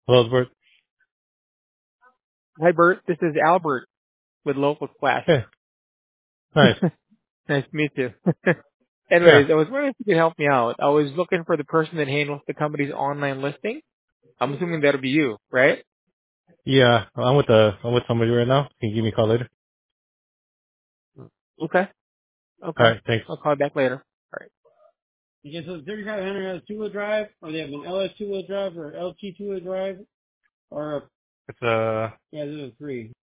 Hello, Bert. Hi, Bert. This is Albert with Local Class. Hey, nice. Nice to meet you. Yeah, Anyways, I was wondering if you could help me out. I was looking for the person that handles the company's online listing. I'm assuming that'll be you, right? yeah. I'm with somebody right now. Can you give me a call later? Okay. All Okay. right, thanks. I'll call back later. All right. Okay, so the 3500 has two-wheel drive, or they have an LS two-wheel drive, or LT two-wheel drive, or It's yeah, those are three.